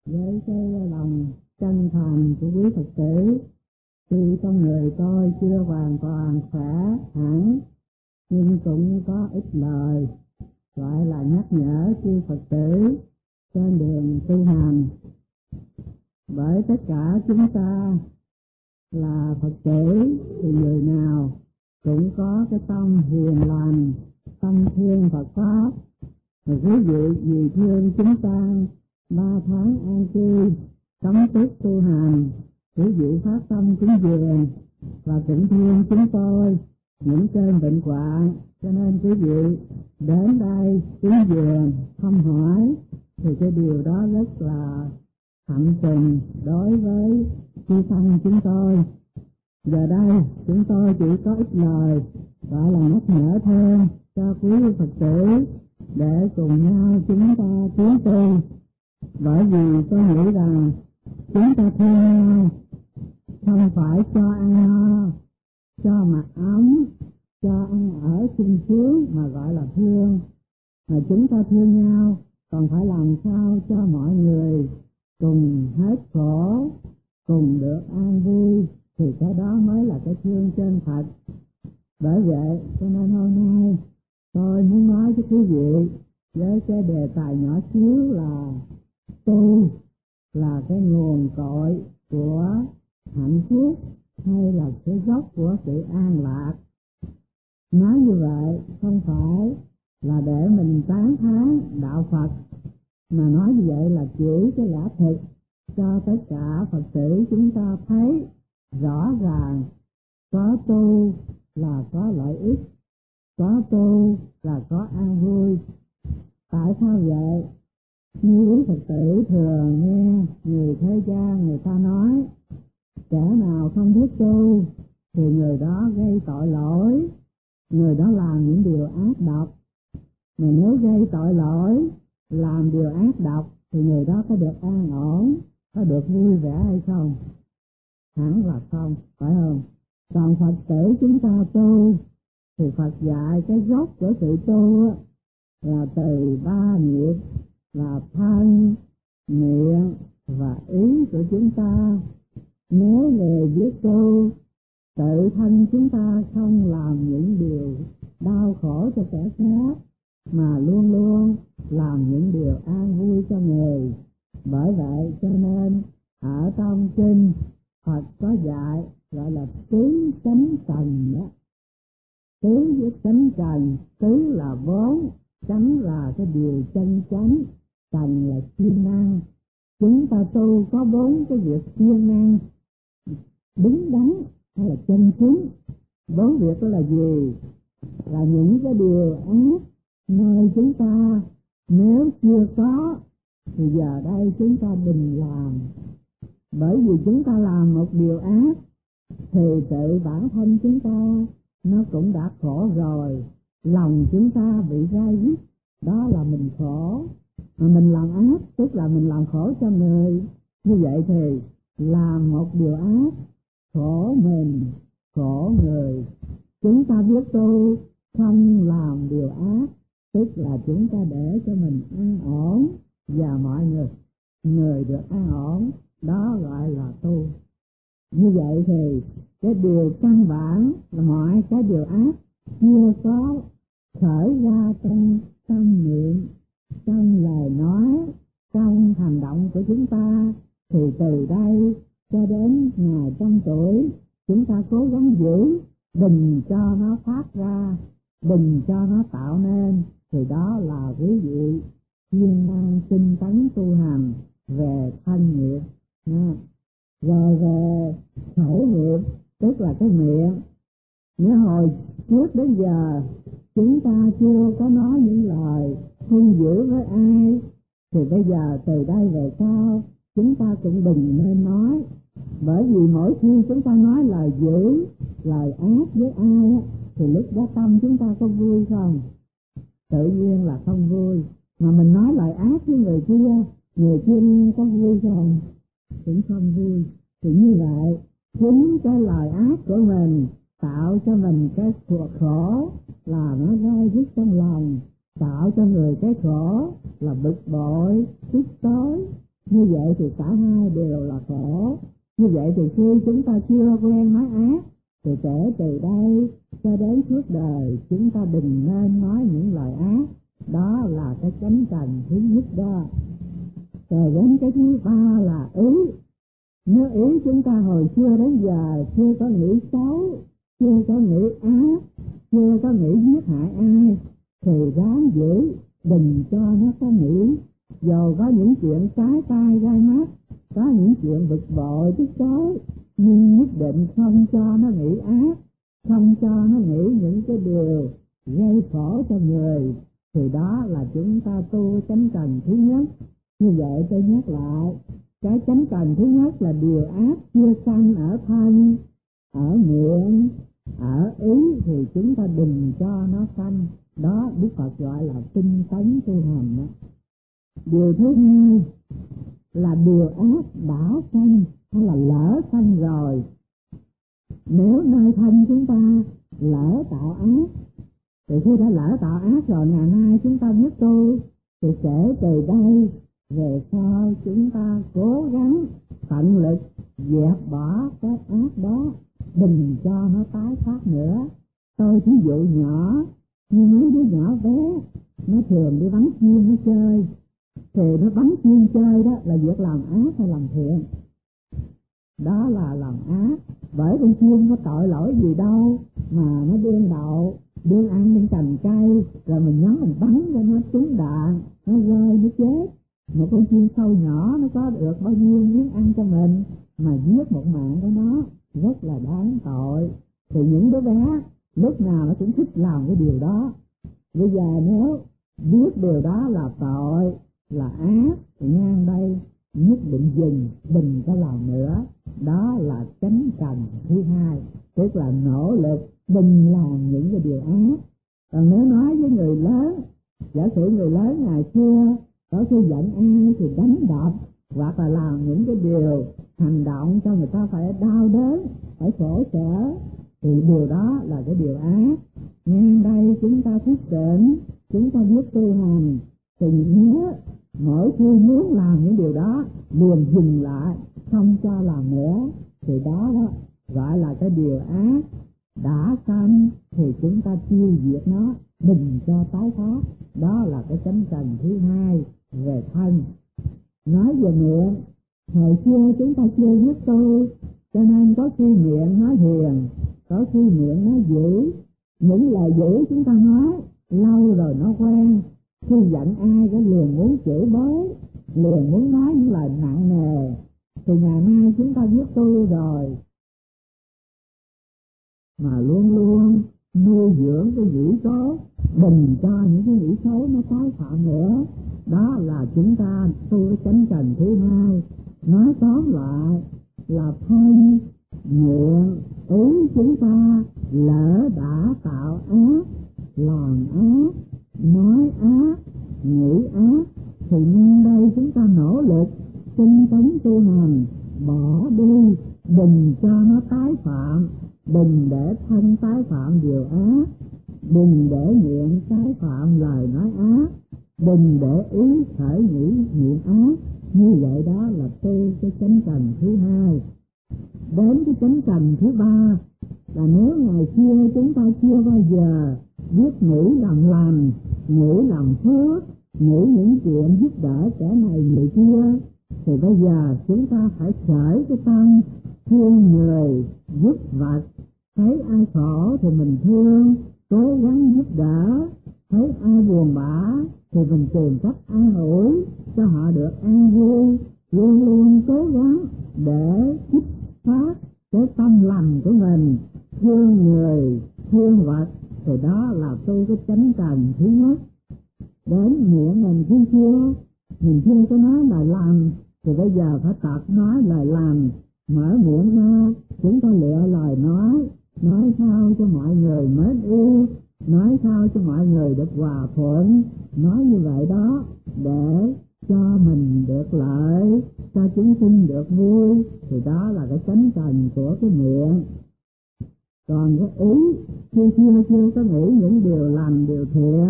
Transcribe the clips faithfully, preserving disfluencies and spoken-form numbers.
với cái lòng chân thành của quý Phật tử. Tuy con người tôi chưa hoàn toàn khỏe hẳn, nhưng cũng có ít lời gọi là nhắc nhở chư Phật tử trên đường tu hành. Bởi tất cả chúng ta là Phật tử thì người nào cũng có cái tâm hiền lành, tâm thương Phật pháp. Rồi quý vị vì thương chúng ta ba tháng an cư cấm túc tu hành, quý vị phát tâm cúng dường và cũng thương chúng tôi những cơn bệnh hoạn, cho nên quý vị đến đây cúng dường không hỏi thì cái điều đó rất là hạnh tình đối với chư tăng chúng tôi. Giờ đây chúng tôi chỉ có ít lời gọi là nhắc nhở thêm cho quý Phật tử để cùng nhau chúng ta tiến tu. Bởi vì tôi nghĩ rằng chúng ta thương nhau không phải cho ăn no, cho mặc ấm, cho ăn ở sung sướng mà gọi là thương, mà chúng ta thương nhau còn phải làm sao cho mọi người cùng hết khổ, cùng được an vui, thì cái đó mới là cái thương chân thật. Bởi vậy cho nên hôm nay tôi muốn nói với quý vị với cái đề tài nhỏ xíu là tu là cái nguồn cội của hạnh phúc hay là cái gốc của sự an lạc. Nói như vậy không phải là để mình tán thán đạo Phật, mà nói như vậy là chỉ cái lẽ thực cho tất cả Phật tử chúng ta thấy rõ ràng có tu là có lợi ích, có tu là có an vui. Tại sao vậy? Như quý Phật tử thường nghe người thế gian người ta nói kẻ nào không biết tu thì người đó gây tội lỗi, người đó làm những điều ác độc. Mà nếu gây tội lỗi, làm điều ác độc thì người đó có được an ổn, có được vui vẻ hay không? Hẳn là không, phải không? Còn Phật tử chúng ta tu thì Phật dạy cái gốc của sự tu là từ ba nghiệp là thân, miệng và ý của chúng ta. Nếu người biết tu, tự thân chúng ta không làm những điều đau khổ cho kẻ khác, mà luôn luôn làm những điều an vui cho người. Bởi vậy cho nên ở trong kinh Phật có dạy gọi là tứ chánh cần đó. Tứ với chánh cần, tứ là bốn, chánh là cái điều chân chánh, cần là siêng năng. Chúng ta tu có bốn cái việc siêng năng đúng đắn hay là chân chính. Bốn việc đó là gì? Là những cái điều ác nơi chúng ta nếu chưa có thì giờ đây chúng ta đừng làm. Bởi vì chúng ta làm một điều ác thì tự bản thân chúng ta nó cũng đã khổ rồi, lòng chúng ta bị gai dứt, đó là mình khổ. Mà mình làm ác tức là mình làm khổ cho người. Như vậy thì làm một điều ác khổ mình, khổ người. Chúng ta biết tu không làm điều ác tức là chúng ta để cho mình an ổn và mọi người người được an ổn, đó gọi là tu. Như vậy thì cái điều căn bản là mọi cái điều ác chưa có khởi ra trong tâm niệm, trong lời nói, trong hành động của chúng ta, thì từ đây cho đến ngày trăm tuổi chúng ta cố gắng giữ, đừng cho nó phát ra, đừng cho nó tạo nên, thì đó là quý vị siêng năng tinh tấn tu hành về thân nghiệp. Rồi về khẩu nghiệp tức là cái miệng. Nếu hồi trước đến giờ chúng ta chưa có nói những lời hung dữ với ai, thì bây giờ từ đây về sau chúng ta cũng đừng nên nói. Bởi vì mỗi khi chúng ta nói lời dữ, lời ác với ai thì lúc đó tâm chúng ta có vui không? Tự nhiên là không vui. Mà mình nói lời ác với người kia, người kia có vui không? Cũng không vui. Thì như vậy, chính cái lời ác của mình tạo cho mình cái khổ là nó gai dứt trong lòng, tạo cho người cái khổ là bực bội, tức tối, Như vậy thì cả hai đều là khổ. Như vậy thì khi chúng ta chưa quen nói ác thì kể từ đây cho đến suốt đời chúng ta đừng nên nói những lời ác. Đó là cái chánh cần thứ nhất đó. Rồi đến cái thứ ba là ý. Nếu ý chúng ta hồi xưa đến giờ chưa có nghĩ xấu, chưa có nghĩ ác, chưa có nghĩ giết hại ai, thì ráng giữ, đừng cho nó có nghĩ. Dù có những chuyện trái tai gai mắt, có những chuyện bực bội tức tối, nhưng nhất định không cho nó nghĩ ác, không cho nó nghĩ những cái điều gây khổ cho người. Thì đó là chúng ta tu chánh cần thứ nhất. Như vậy tôi nhắc lại, cái chánh cần thứ nhất là điều ác chưa sanh ở thân, ở miệng, ở ý thì chúng ta đừng cho nó sanh. Đó Đức Phật gọi là tinh tấn tu hành đó. Điều thứ hai là điều ác đã sanh hay là lỡ sanh rồi. Nếu nơi thân chúng ta lỡ tạo ác, thì khi đã lỡ tạo ác rồi, ngày nay chúng ta biết tu, thì kể từ đây về sau chúng ta cố gắng tận lực dẹp bỏ cái ác đó, đừng cho nó tái phát nữa. Tôi ví dụ nhỏ, như mấy đứa nhỏ bé, nó thường đi bắn chim nó chơi, thì nó bắn chim chơi đó là việc làm ác hay làm thiện? Đó là làm ác, bởi con chim có tội lỗi gì đâu mà nó điên đậu, điên ăn những cành cây, rồi mình nhắm mình bắn cho nó trúng đạn, nó rơi nó chết. Một con chim sâu nhỏ nó có được bao nhiêu miếng ăn cho mình, mà giết một mạng của nó rất là đáng tội. Thì những đứa bé lúc nào nó cũng thích làm cái điều đó. Bây giờ nếu biết điều đó là tội, là ác, thì ngang đây nhất định dừng, đừng có làm nữa. Đó là chánh cần thứ hai, tức là nỗ lực đừng làm những cái điều ác. Còn nếu nói với người lớn, giả sử người lớn ngày xưa có khi giận ai thì đánh đập, hoặc là làm những cái điều hành động cho người ta phải đau đớn, phải khổ sở, thì điều đó là cái điều ác. Ngang đây chúng ta thức tỉnh, chúng ta biết tu hành, thì nhớ mỗi khi muốn làm những điều đó liền dừng lại, không cho làm nữa. Thì đó đó gọi là cái điều ác đã sanh, thì chúng ta tiêu diệt nó, đừng cho tái phát. Đó là cái chánh cần thứ hai về thân. Nói về miệng, hồi xưa chúng ta chưa biết tu, cho nên có khi miệng nói hiền, có khi miệng nói dữ. Những lời dữ chúng ta nói lâu rồi nó quen, khi giận aiก็liền muốn chửi bới, liền muốn nói những lời nặng nề. Thì ngày nay chúng ta biết tu rồi, mà luôn luôn nuôi dưỡng cái dữ tốt, đừng cho những cái dữ xấu nó tái phạm nữa. Đó là chúng ta tu cái chánh cần thứ hai. Nói tóm lại là thân, miệng, ý chúng ta lỡ đã tạo ác, làm ác, nói ác, nghĩ ác, thì nên đây chúng ta nỗ lực tinh tấn tu hành, bỏ đi, đừng cho nó tái phạm, đừng để thân tái phạm điều ác, đừng để miệng tái phạm lời nói ác, đừng để ý khởi nghĩ niệm ác. Như vậy đó là tu cái chánh cần thứ hai. Đến cái chánh cần thứ ba là nếu ngày xưa chúng ta chưa bao giờ biết nghĩ làm lành, nghĩ làm phước, nghĩ những chuyện giúp đỡ kẻ này người kia, thì bây giờ chúng ta phải khởi cái tâm thương người, giúp vật. Thấy ai khổ thì mình thương, cố gắng giúp đỡ. Thấy ai buồn bã thì mình tìm cách an ủi cho họ được an vui. Luôn luôn cố gắng để kích phát cái tâm lành của mình, thương người, thương vật. Thì đó là tu cái chánh cần thứ nhất. Đến miệng mình khi chưa, mình chưa có nói lời làm, thì bây giờ phải tập nói lời làm. Mở miệng ra, chúng ta lựa lời nói, nói sao cho mọi người mến yêu, nói sao cho mọi người được hòa thuận. Nói như vậy đó để cho mình được lợi, cho chúng sinh được vui. Thì đó là cái chánh cần của cái miệng. Còn cái ý, chưa chưa chưa có nghĩ những điều lành, điều thiện,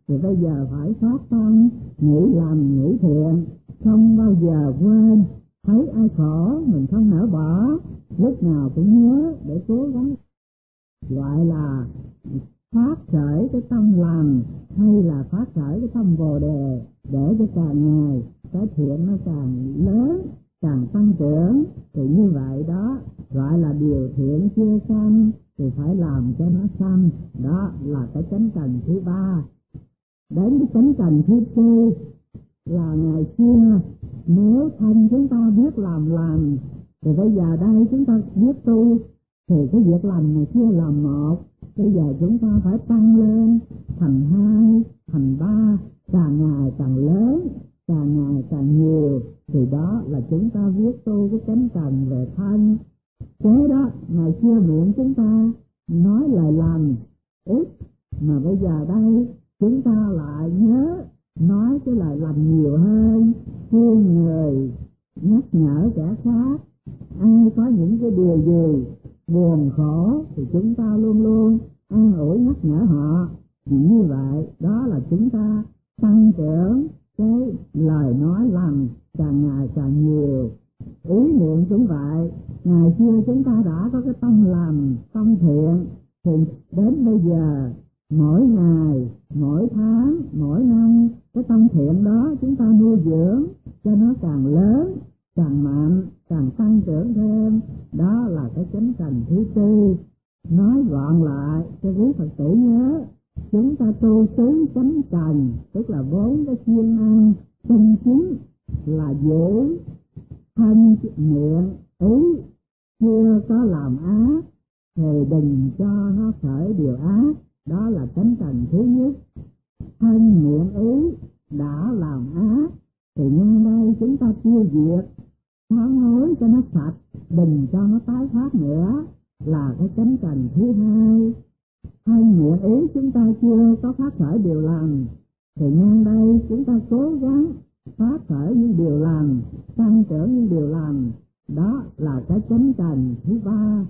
thì bây giờ phải phát tâm nghĩ lành nghĩ thiện, không bao giờ quên. Thấy ai khổ mình không nỡ bỏ, lúc nào cũng nhớ để cố gắng. Gọi là phát khởi cái tâm lành hay là phát khởi cái tâm bồ đề, để cho càng ngày cái thiện nó càng lớn, càng tăng trưởng. Thì như vậy đó gọi là điều thiện chưa sanh thì phải làm cho nó sanh. Đó là cái chánh cần thứ ba. Đến cái chánh cần thứ tư là ngày xưa nếu thân chúng ta biết làm lành, thì bây giờ đây chúng ta biết tu, thì cái việc lành ngày xưa làm một, bây giờ chúng ta phải tăng lên thành hai, thành ba, càng ngày càng lớn, càng ngày càng nhiều. Thì đó là chúng ta biết tu cái chánh cần về thân. Thế đó, ngày xưa miệng chúng ta nói lời lành ít, mà bây giờ đây chúng ta lại nhớ nói cái lời lành nhiều hơn, khuyên người, nhắc nhở kẻ khác. Ai có những cái điều gì buồn khổ thì chúng ta luôn luôn an ủi nhắc nhở họ. Thì như vậy đó là chúng ta tăng trưởng cái lời nói lành càng ngày càng nhiều. Ý niệm cũng vậy, ngày xưa chúng ta đã có cái tâm lành, tâm thiện, thì đến bây giờ mỗi ngày, mỗi tháng, mỗi năm cái tâm thiện đó chúng ta nuôi dưỡng cho nó càng lớn, càng mạnh, càng tăng trưởng thêm. Đó là cái chánh cần thứ tư. Nói gọn lại cho quý Phật tử nhớ, chúng ta tu tứ chánh cần, tức là bốn cái siêng năng chân chính là giữ thân miệng ý chưa có làm ác thì đừng cho nó khởi điều ác. Đó là chánh cần thứ nhất. Thân miệng ý đã làm ác thì nhân đây chúng ta tiêu diệt, sám hối cho nó sạch, đừng cho nó tái phát nữa, là cái chánh cần thứ hai. Thân miệng ý chúng ta chưa có phát khởi điều lành thì nhân đây chúng ta cố gắng phát khởi những điều lành, tăng trưởng những điều lành. Đó là cái chánh cần thứ ba.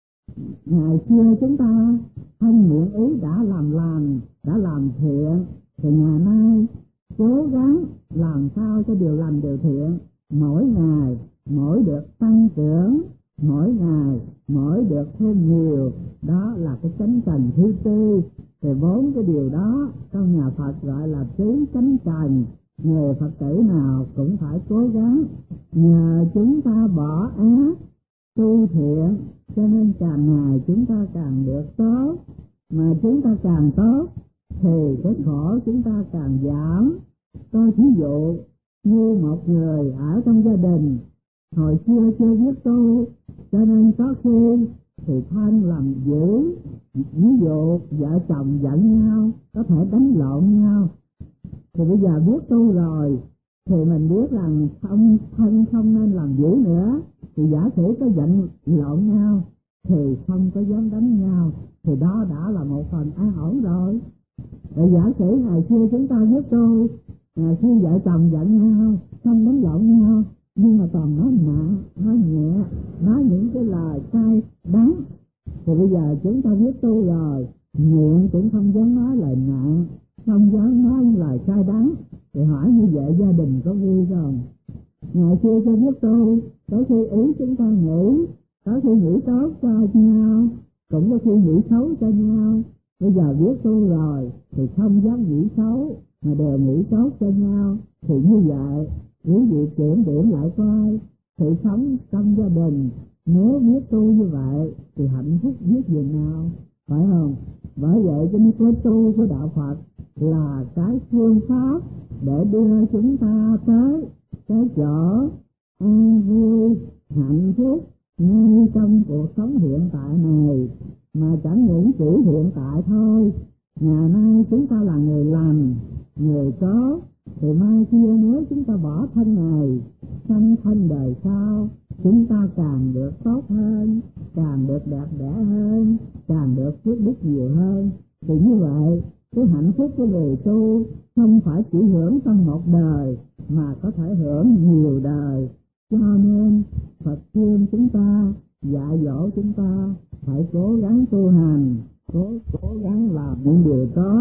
Ngày xưa chúng ta thân miệng ý đã làm lành, đã làm thiện, thì ngày nay cố gắng làm sao cho điều lành điều thiện mỗi ngày mỗi được tăng trưởng, mỗi ngày mỗi được thêm nhiều. Đó là cái chánh cần thứ tư. Thì bốn cái điều đó trong nhà Phật gọi là tứ chánh cần. Người Phật tử nào cũng phải cố gắng. Nhờ chúng ta bỏ ác tu thiện cho nên càng ngày chúng ta càng được tốt, mà chúng ta càng tốt thì cái khổ chúng ta càng giảm. Tôi thí dụ như một người ở trong gia đình hồi xưa chưa biết tu, cho nên có khi thì thân làm dữ, ví dụ vợ chồng giận nhau, có thể đánh lộn nhau. Thì bây giờ biết tu rồi thì mình biết rằng không, thân không nên làm dữ nữa. Thì giả sử có giận lộn nhau thì không có dám đánh nhau, thì đó đã là một phần an ổn rồi. Rồi giả sử ngày xưa chúng ta biết tu, ngày xưa vợ chồng giận nhau, không đánh lộn nhau, nhưng mà toàn nói nặng, nói nhẹ, nói những cái lời cay đắng. Thì bây giờ chúng ta biết tu rồi, miệng cũng không dám nói lời nặng, không dám nói lời cay đắng. Thì hỏi như vậy gia đình có vui không? Ngày xưa cho biết tu, có khi ý chúng ta nghĩ, có khi nghĩ tốt cho nhau, cũng có khi nghĩ xấu cho nhau. Bây giờ biết tu rồi thì không dám nghĩ xấu, mà đều nghĩ tốt cho nhau. Thì như vậy quý vị kiểm điểm lại coi, sự sống trong gia đình nếu biết tu như vậy thì hạnh phúc biết gì nào, phải không? Bởi vậy cho nên cái tu của đạo Phật là cái phương pháp để đưa chúng ta tới cái chỗ an vui, hạnh phúc ngay trong cuộc sống hiện tại này. Mà chẳng những chỉ hiện tại thôi, ngày nay chúng ta là người lành, người tốt, thì mai kia nếu chúng ta bỏ thân này, sanh thân đời sau, chúng ta càng được tốt hơn, càng được đẹp đẽ hơn, càng được phước đức nhiều hơn. Thì như vậy, cái hạnh phúc của người tu không phải chỉ hưởng trong một đời, mà có thể hưởng nhiều đời. Cho nên Phật khuyên chúng ta, dạy dỗ chúng ta phải cố gắng tu hành, cố cố gắng làm những điều tốt,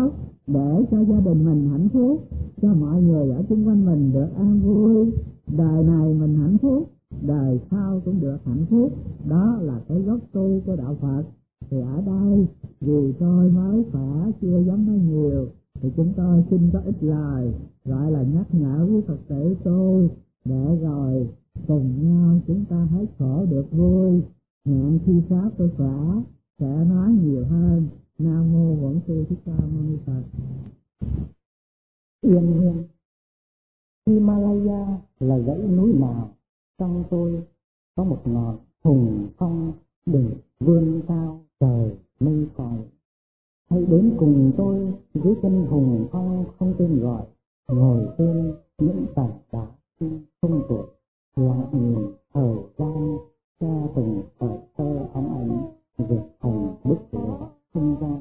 để cho gia đình mình hạnh phúc, cho mọi người ở xung quanh mình được an vui, đời này mình hạnh phúc, đời sau cũng được hạnh phúc. Đó là cái gốc tu của đạo Phật. Thì ở đây vì tôi mới khỏe chưa dám nói nhiều, thì chúng tôi xin có ít lời gọi là nhắc nhở với Phật tử tu, để rồi cùng nhau chúng ta hết khổ được vui. Hẹn khi khác tôi khỏe sẽ nói nhiều hơn. Nam mô Bổn Sư Thích Ca Mâu Ni Phật. Yên nhiên Himalaya là dãy núi nào? Trong tôi có một ngọn hùng phong để vươn cao trời mây còi. Hãy đến cùng tôi dưới chân hùng phong không tên gọi, ngồi trên những tảng đá không tuổi, lặng nhìn thời gian cha từng thời thơ óng ánh vượt thành bức lửa không gian.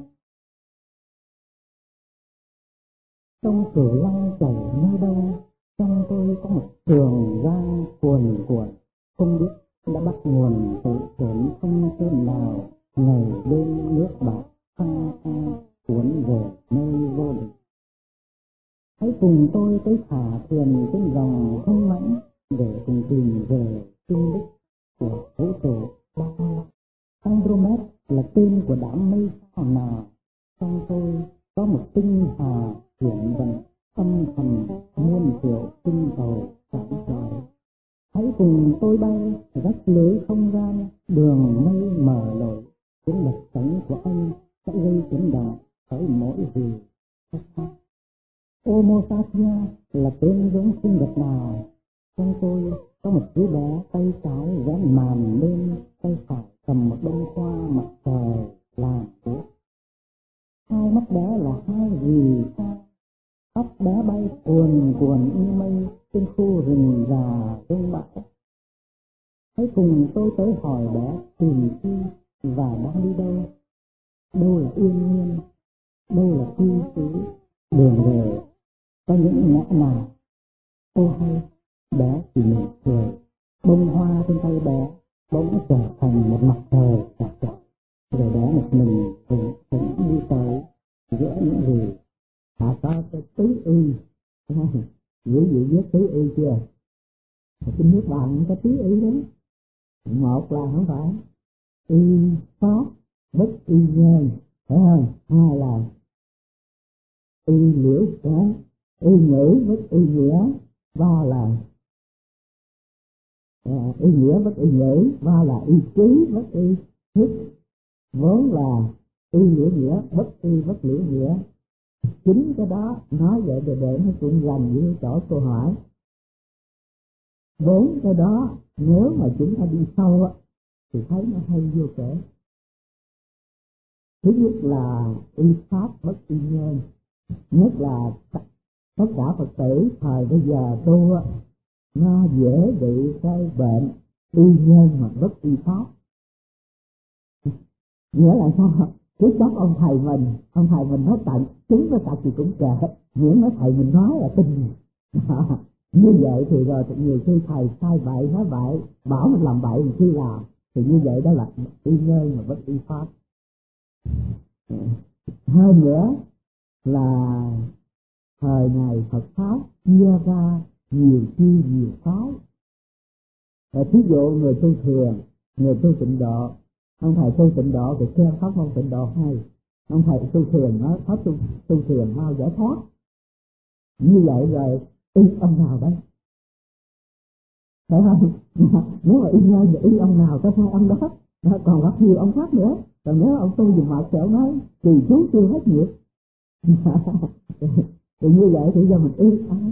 Sông Cửu Long chảy nơi đâu? Trong tôi có một trường giang cuồn cuộn, không biết đã bắt nguồn từ chốn không tên nào. Ngày đêm nước bạc phăng phăng cuốn về nơi vô định. Hãy cùng tôi tới thả thuyền trên dòng hung mãnh, để cùng tìm về kinh đích của vũ trụ bao la. Andromed là tên của đám mây sao nào? Trong tôi có một tinh hà chuyển vận âm thầm muôn triệu tinh cầu sáng chói. Hãy cùng tôi bay rách lưới không gian, đường mây mở lối. Tiếng bật cánh của anh sẽ gây tiếng động tới mỗi gì khác khác. Homo sapiens là tên giống sinh vật nào? Trong tôi có một đứa bé tay trái vén màn lên, tay phải cầm một bông hoa mặt trời làm thuốc. Hai mắt bé là hai vì sao? Tóc bé bay cuồn cuộn như mây trên khu rừng già rông bão. Hãy cùng tôi tới hỏi bé tìm chi và đang đi đâu. Đâu là yên nhiên, đâu là quy xứ, đường về có những ngã nào. Ô hay, bé chỉ mỉm cười, bông hoa trên tay bé bỗng trở thành một mặt trời chạc chạc, rồi bé một mình cũng cũng đi tới giữa những gì Họ có cái tứ y. Quý vị biết tứ y chưa? Xin nước bạn có tứ y đó. Một là không phải y pháp bất y nhân, phải không? Hai là y liễu sáng, y ngữ bất y nghĩa. Ba là à, y nghĩa bất y ngữ. Ba là y trí bất y thức. Bốn là y liễu nghĩa bất y bất liễu nghĩa. Chính cái đó nói vậy để để nó cũng gần với chỗ câu hỏi. Bốn cái đó nếu mà chúng ta đi sâu á thì thấy nó hay vô kể. Thứ nhất là y pháp bất y nhân, nhất là tất cả Phật tử thời bây giờ tu á, nó dễ bị cái bệnh y nhân mà bất y pháp. Nghĩa là sao? Trước đó ông thầy mình, ông thầy mình nói tận chúng nó tận thì cũng kệ, miễn nói thầy mình nói là tin. Như vậy thì rồi nhiều khi thầy sai bậy nói bậy, bảo mình làm bậy mình khi làm, thì như vậy đó là y nhân mà bất y pháp. Hơn nữa là thời này Phật pháp chia ra nhiều chi nhiều phái. Thí dụ người tu thường, người tu tịnh độ, ông thầy tu tịnh độ thì khen pháp môn tịnh độ hay, ông thầy tu thường nói pháp tu, tu thường mau giải thoát. Như vậy rồi y ông nào đấy, phải không? Nếu mà y nhân thì y ông nào có hai ông đó, đó còn rất nhiều ông khác nữa. Còn nếu ông tu dùng mạo sẽ nói trì chú chưa hết nghiệp. Thì như vậy thì giờ mình y ai?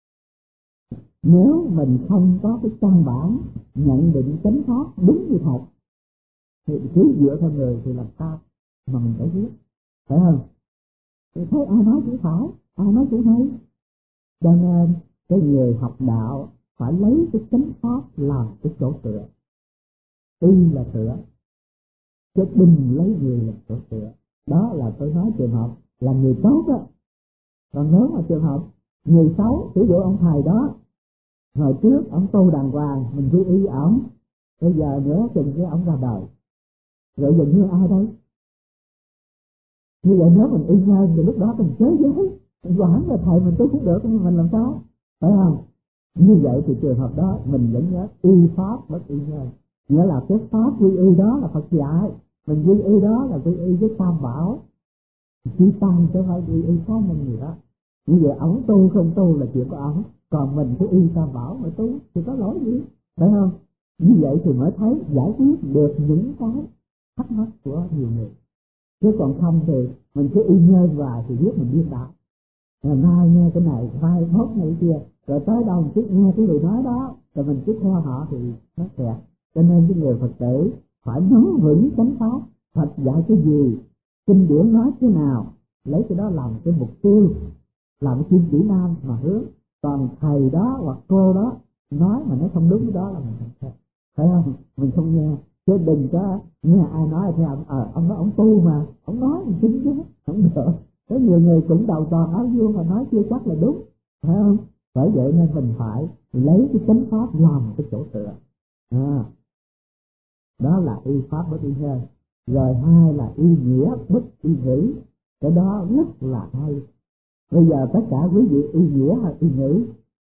Nếu mình không có cái căn bản nhận định chánh pháp đúng như thật thì cứ dựa theo người thì làm sao mà mình phải biết, phải không? Thì thấy ai nói cũng phải, ai nói cũng hay. Cho nên cái người học đạo phải lấy cái chánh pháp làm cái chỗ tựa. Y là tựa, chứ đừng lấy người làm chỗ tựa. Đó là tôi nói trường hợp là người tốt á. Còn nếu mà trường hợp người xấu, ví dụ ông thầy đó hồi trước ông tu đàng hoàng, mình quy y ổng, bây giờ nữa chừng cái ông ra đời, rồi giờ như ai đây? Như vậy nếu mình y nhân thì lúc đó mình chới giới, mình quản là thầy mình tu cũng được, nhưng mình làm sao, phải không? Như vậy thì trường hợp đó mình vẫn nhớ y pháp bất y nhân, nghĩa là cái pháp quy y đó là Phật dạy, mình quy y đó là quy y với Tam Bảo, chỉ tăng chứ không phải quy y có mình gì đó. Như vậy ổng tu không tu là chuyện của ổng, còn mình cứ y Tam Bảo mà tu thì có lỗi gì, phải không? Như vậy thì mới thấy giải quyết được những cái thắc mắc của nhiều người. Chứ còn không thì mình cứ y nhơn hoài thì biết mình điên đảo. Ngày nay nghe cái này, mai mốt này kia, rồi tới đâu mình cứ nghe cái người nói đó, rồi mình cứ theo họ thì nó kẹt. Cho nên cái người Phật tử phải nắm vững chánh pháp, Phật dạy cái gì, kinh điển nói thế nào, lấy cái đó làm cái mục tiêu, làm cái kim chỉ nam mà hướng. Còn thầy đó hoặc cô đó nói mà nó không đúng cái đó là mình không theo, phải không? Mình không nghe. Chứ đừng có nghe ai nói theo ông, ờ ông nói ông tu mà, ông nói mình chính chứ, không được. Có nhiều người cũng đầu toàn áo vuông mà nói chưa chắc là đúng, phải không? Bởi vậy nên mình phải lấy cái chánh pháp làm cái chỗ tựa. À, đó là y pháp bất y nhân. Rồi hai là y nghĩa bất y ngữ, cái đó rất là hay. Bây giờ tất cả quý vị y nghĩa hay y ngữ?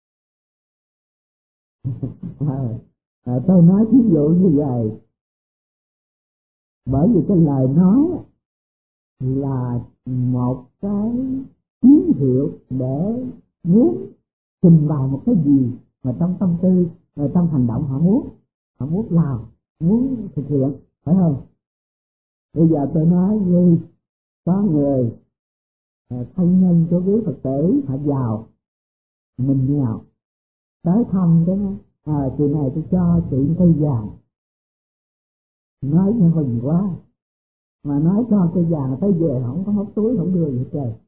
à, à, tôi nói ví dụ như vậy, bởi vì cái lời nói là một cái tín hiệu để muốn trình bày một cái gì mà trong tâm tư, mà trong hành động họ muốn, họ muốn làm, muốn thực hiện, phải không? Bây giờ tôi nói như có người thân nhân của quý Phật tử họ giàu, mình nghèo, tới thăm cái à, chị này tôi cho chị cây vàng, nói nghe mừng quá, mà nói cho cây vàng tới về không có móc túi, không đưa gì hết trời.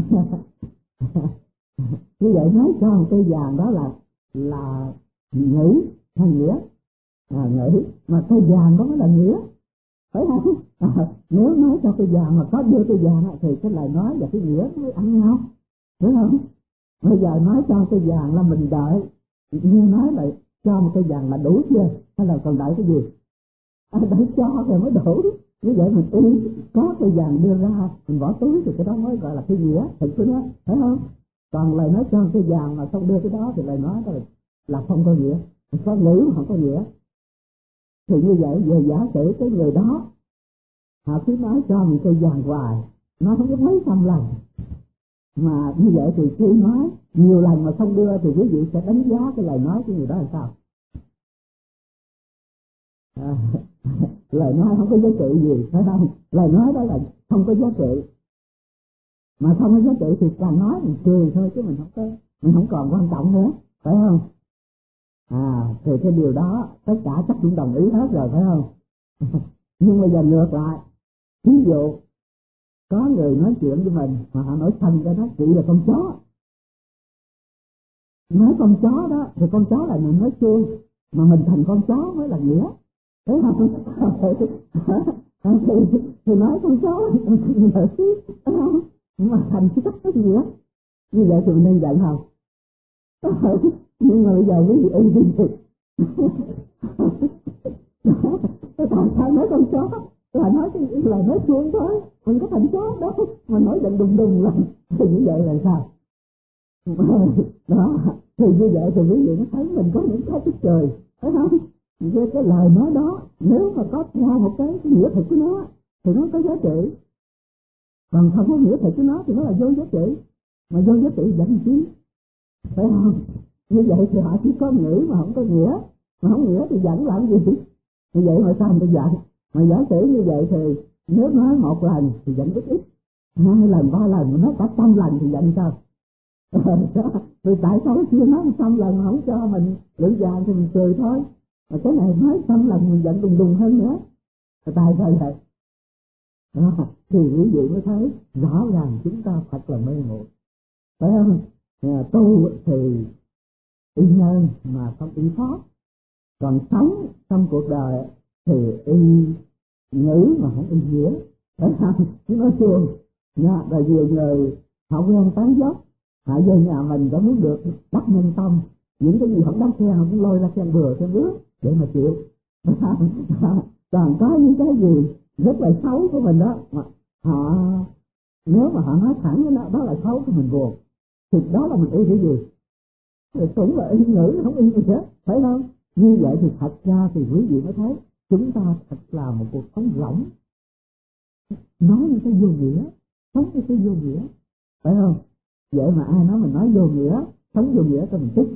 Như vậy nói cho một cây vàng đó là là ngữ hay nghĩa? À, ngữ, mà cây vàng đó mới là nghĩa, phải không? À, nếu nói cho cây vàng mà có đưa cây vàng thì cái lời nói và cái nghĩa mới ăn nhau, phải không? Bây giờ nói cho cây vàng là mình đợi, như nói là cho một cây vàng là đủ chưa, hay là còn đợi cái gì? À, đợi cho rồi mới đủ. Như vậy mình y có cây vàng đưa ra, mình bỏ túi thì cái đó mới gọi là cái nghĩa thực của nó, phải không? Còn lời nói cho cây vàng mà không đưa cái đó thì lời nói đó là, là không có nghĩa, có ngữ mà không có nghĩa. Thì như vậy về giả sử cái người đó họ cứ nói cho một cây vàng hoài, nó không có mấy trăm lần, mà như vậy thì khi nói nhiều lần mà không đưa thì quý vị sẽ đánh giá cái lời nói của người đó là sao? À, lời nói không có giá trị gì, phải không? Lời nói đó là không có giá trị, mà không có giá trị thì càng nói mình cười thôi, chứ mình không có, mình không còn quan trọng nữa, phải không? À, thì cái điều đó tất cả chắc cũng đồng ý hết rồi, phải không? Nhưng bây giờ ngược lại, ví dụ có người nói chuyện với mình mà họ nói thành ra đó chị là con chó, nói con chó đó thì con chó là mình nói chuông, mà mình thành con chó mới là nghĩa, thấy không? thì, thì nói con chó không, mà thành cái cách nghĩa, như vậy thì mình nên giận không? Nhưng mà bây giờ quý vị y đi thì tại sao nói con chó là nói cái là nói chuông thôi, mình có thành chó đó mà nói giận đùng đùng là thì như vậy là sao? Đó, thì như vậy thì quý vị nó thấy mình có những cái tức cười, phải không? Với cái lời nói đó nếu mà có theo một cái, cái nghĩa thực của nó thì nó có giá trị, còn không có nghĩa thực của nó thì nó là vô giá trị, mà vô giá trị dẫn chi, phải không? Như vậy thì họ chỉ có ngữ mà không có nghĩa, mà không nghĩa thì dẫn làm gì? Như vậy mà sao người ta giận? Mà giả sử như vậy thì nếu nói một lần thì giận ít ít, hai lần ba lần mà nói cả trăm lần thì giận sao? Rồi tại sao cái kia nói một trăm lần mà không cho mình lưỡi vàng thì mình cười thôi, mà cái này nói trăm lần mình giận đùng đùng hơn nữa, tại sao vậy? Đó, thì quý vị mới thấy rõ ràng chúng ta thật là mê muội, phải không? À, tu thì y nhân mà không y pháp, còn sống trong cuộc đời thì y ngữ mà không y nghĩa, phải không? Chứ nói chuông nha, rồi nhiều người họ quen tán dốc, họ về nhà mình có muốn được đắc nhân tâm, những cái gì không đắc khen họ cũng lôi ra khen bừa khen bứa để mà chịu. Còn có những cái gì rất là xấu của mình đó mà họ Nếu mà họ nói thẳng với nó đó là xấu thì mình buồn, thì đó là mình y cái gì? Thì cũng là y ngữ, không y gì hết, phải không? Như vậy thì thật ra thì quý vị mới thấy chúng ta thật là một cuộc sống rỗng, nói những cái vô nghĩa, sống những cái vô nghĩa, phải không? Vậy mà ai nói mình nói vô nghĩa, sống vô nghĩa cho mình tức.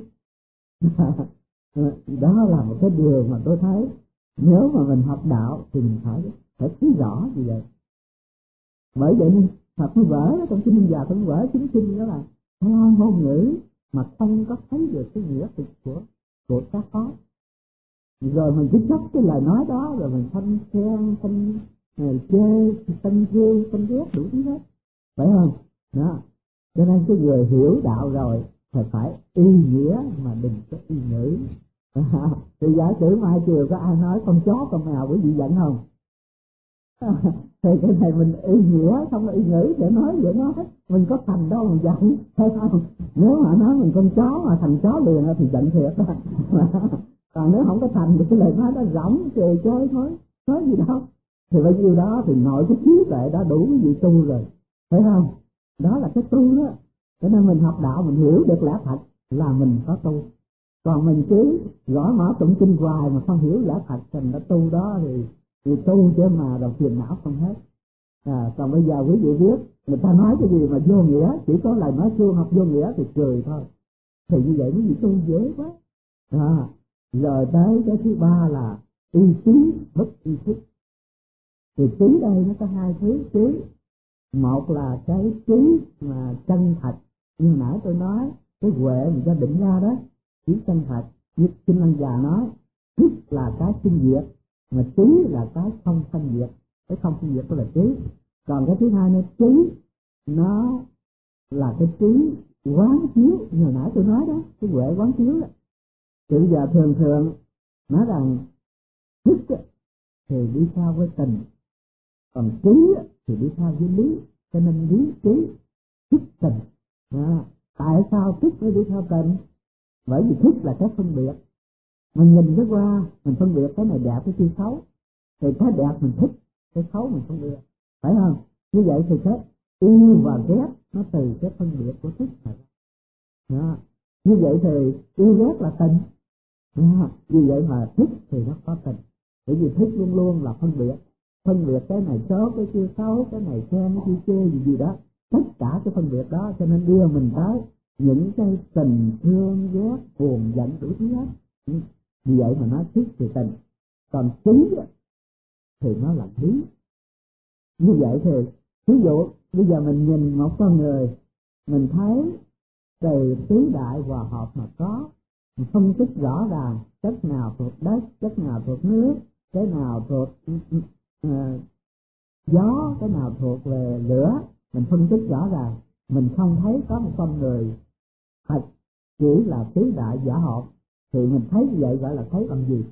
Đó là một cái điều mà tôi thấy nếu mà mình học đạo thì mình phải phải thấy rõ như vậy. Bởi vậy nên Phật mới vỡ trong kinh Minh Già, cũng vỡ chính kinh đó là lo ngôn ngữ mà không có thấy được cái nghĩa thực của của các pháp. Rồi mình cứ chấp cái lời nói đó, rồi mình thanh khen, thanh chê, thanh chê, thanh ghét đủ thứ hết, phải không? Đó. Cho nên cái người hiểu đạo rồi thì phải y nghĩa mà đừng có y ngữ. Thì giả sử mai chiều có ai nói con chó con mèo, quý vị giận không? Thì cái này mình y nghĩa không y ngữ để nói vậy nói, mình có thành đâu mà giận, thấy không? Nếu mà nói mình con chó mà thành chó liền thì giận thiệt đó. Còn nếu không có thành thì cái lời nói đó rỗng cười chơi thôi, nói gì đâu. Thì bao nhiêu đó thì nội cái trí tuệ đó đủ cái gì tu rồi, phải không? Đó là cái tu đó. Cho nên mình học đạo mình hiểu được lẽ thật là mình có tu. Còn mình cứ gõ mõ tụng kinh hoài mà không hiểu lẽ thật thành đã tu đó thì, thì tu chứ mà đầu phiền não không hết. À, còn bây giờ quý vị biết người ta nói cái gì mà vô nghĩa, chỉ có lời nói suông học vô nghĩa thì cười thôi. Thì như vậy quý vị tu dễ quá. À, rồi tới cái thứ ba là y trí bất y thức. Thì trí đây nó có hai thứ trí. Một là cái trí mà chân thật, như nãy tôi nói cái huệ mình cho định ra đó, trí chân thật. Như Kinh Lăng Già nói, thức là cái sinh diệt, mà trí là cái không sanh diệt. Cái không sanh diệt đó là trí. Còn cái thứ hai nữa, trí nó là cái trí quán chiếu, như nãy tôi nói đó, cái huệ quán chiếu đó. Thì bây giờ thường thường nói rằng thức thì đi theo với tình, còn trí thì đi theo với lý. Cho nên lý trí thức tình. À, tại sao thức mới đi theo tình? Bởi vì thức là cái phân biệt. Mình nhìn cái qua mình phân biệt cái này đẹp cái kia xấu, thì cái đẹp mình thích, cái xấu mình phân biệt, phải không? Như vậy thì cái yêu và ghét nó từ cái phân biệt của thức này. Đó. Như vậy thì yêu ghét là tình. Đó. Như vậy mà thức thì nó có tình. Bởi vì thức luôn luôn là phân biệt. Phân biệt cái này tốt, cái kia xấu, cái này khen, cái kia chê gì gì đó. Tất cả cái phân biệt đó cho nên đưa mình tới những cái tình thương ghét, buồn giận đủ thứ hết. Vì vậy mà nói thức thì tình. Còn trí thì nó là lý. Như vậy thì ví dụ bây giờ mình nhìn một con người, mình thấy từ tứ đại hòa hợp mà có, mình phân tích rõ ràng chất nào thuộc đất, chất nào thuộc nước, cái nào thuộc uh, gió, cái nào thuộc về lửa, mình phân tích rõ ràng, mình không thấy có một con người thật, chỉ là tứ đại giả hợp. Thì mình thấy như vậy gọi là thấy bằng gì?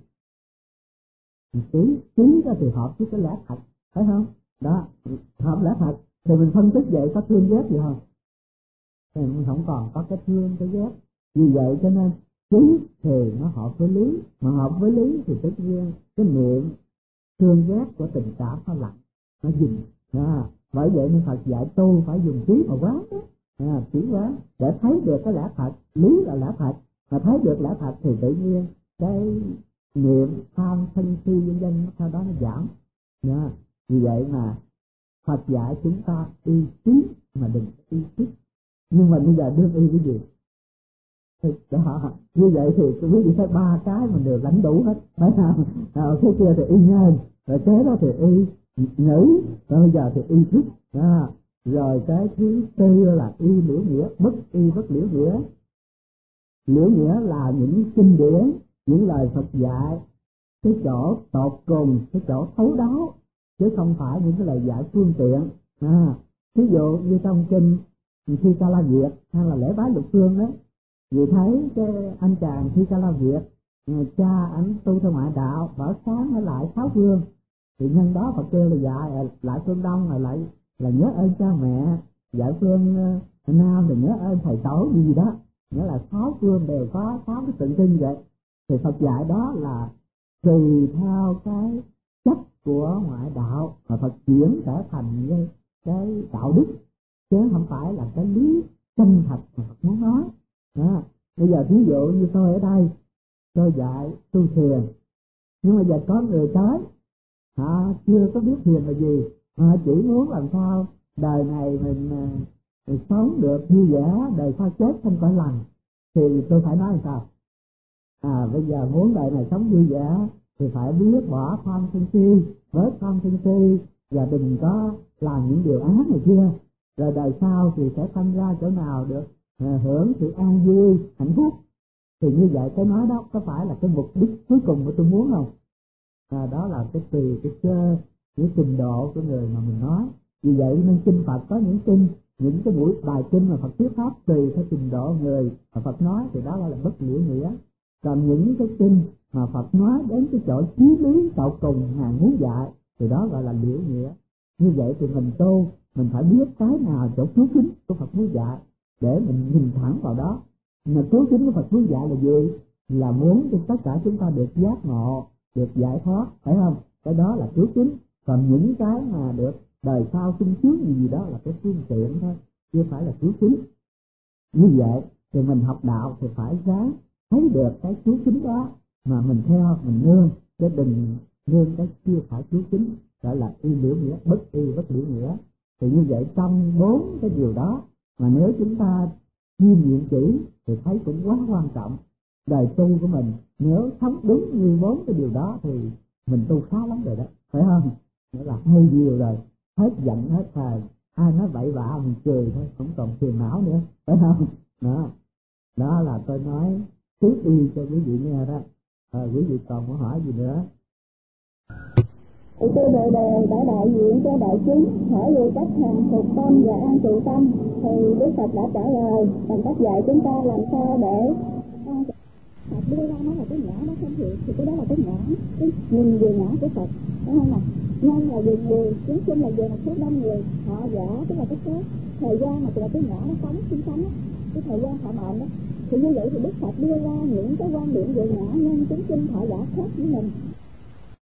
Trí, trí đó thì hợp với cái lẽ thật, phải không? Đó, hợp lẽ thật thì mình phân tích vậy có thương ghét gì không? Thì mình không còn có cái thương cái ghét. Vì vậy cho nên trí thì nó hợp với lý, mà hợp với lý thì tất nhiên cái niệm thương ghét của tình cảm nó lặng, nó dừng. À, bởi vậy nên Phật dạy tu phải dùng trí mà quán đó. À, trí quán để thấy được cái lẽ thật, lý là lẽ thật, mà thấy được lẽ thật thì tự nhiên cái niệm tham sân si vân vân sau đó nó giảm. À, vì vậy mà Phật dạy chúng ta y trí mà đừng y thức. Nhưng mà bây giờ đương y cái gì? Đó, như vậy thì quý vị thấy ba cái mình đều lãnh đủ hết, phải không? À, cái kia thì y nhân, rồi cái đó thì y ngữ, rồi bây giờ thì y thức. À, rồi cái thứ tư là y liễu nghĩa, bất y bất liễu nghĩa. Liễu nghĩa là những kinh điển, những lời Phật dạy, cái chỗ tột cùng, cái chỗ thấu đáo, chứ không phải những cái lời dạy phương tiện. À, ví dụ như trong kinh Thi Ca La Việt hay là lễ bái lục phương đó, vì thấy cái anh chàng Thi Ca La Việt, cha ảnh tu theo ngoại đạo, bảo sáng ở lại sáu phương, thì nhân đó Phật kêu là dạy lại phương Đông là lại là nhớ ơn cha mẹ, dạy phương Nam thì nhớ ơn thầy tổ gì gì đó, nghĩa là sáu phương đều có sáu cái tượng trưng vậy. Thì Phật dạy đó là tùy theo cái chất của ngoại đạo mà Phật chuyển trở thành cái cái đạo đức, chứ không phải là cái lý chân thật mà Phật muốn nói. Đó. Bây giờ ví dụ như tôi ở đây, tôi dạy tu thiền, nhưng mà giờ có người tới, họ chưa có biết thiền là gì, mà họ chỉ muốn làm sao đời này mình, mình sống được vui vẻ, đời sau chết không cõi lành, thì tôi phải nói làm sao? À bây giờ muốn đời này sống vui vẻ thì phải biết bỏ tham sân si, bớt tham sân si, và đừng có làm những điều ác này kia, rồi đời sau thì sẽ sanh ra chỗ nào được à, hưởng sự an vui hạnh phúc. Thì như vậy cái nói đó có phải là cái mục đích cuối cùng của tôi muốn không? À, đó là cái tùy cái cơ, cái trình độ của người mà mình nói. Vì vậy nên kinh Phật có những kinh, những cái buổi bài kinh mà Phật thuyết pháp tùy theo trình độ người mà Phật nói thì đó là bất liễu nghĩa. Còn những cái kinh mà Phật nói đến cái chỗ chí lý tận cùng Ngài muốn dạy thì đó gọi là liễu nghĩa. Như vậy thì mình tu, mình phải biết cái nào chỗ cứu kính của Phật muốn dạy để mình nhìn thẳng vào đó. Mà cứu kính của Phật muốn dạy là gì? Là muốn cho tất cả chúng ta được giác ngộ, được giải thoát, phải không? Cái đó là cứu kính. Còn những cái mà được đời sau sung sướng gì gì đó là cái phương tiện thôi, chưa phải là cứu kính. Như vậy thì mình học đạo thì phải ráng thấy được cái cứu kính đó mà mình theo, mình nương, chứ đừng nương cái chưa phải cứu kính, gọi là y liễu nghĩa, bất y bất liễu nghĩa. Thì như vậy trong bốn cái điều đó mà nếu chúng ta chiêm nghiệm kỹ thì thấy cũng quá quan trọng. Đời tu của mình nếu sống đúng như bốn cái điều đó thì mình tu khá lắm rồi đó, phải không? Nghĩa là hay nhiều rồi, hết giận hết thời, ai nói bậy bạ mình cười thôi, không còn phiền não nữa, phải không? Đó, đó là tôi nói tiếp đi cho quý vị nghe đó. À, quý vị còn có hỏi gì nữa? Tôi đề đề đã đại diện cho đại chúng hỏi về cách hàng phục tâm và an trụ tâm, thì Đức Phật đã trả lời bằng cách dạy chúng ta làm sao để Phật đưa ra nó là cái ngã đó không hiểu thì cái đó là cái ngã, cái nhìn về ngã của Phật, đúng không nào? Nhân là về người, chúng sinh là về một số đông người, họ giả tức là cái số, thời gian mà là cái ngã nó sống sinh sống, cái thời gian thọ mệnh đó. Thì như vậy thì Đức Phật đưa ra những cái quan điểm về ngã nhân chúng sinh thọ giả khác với mình.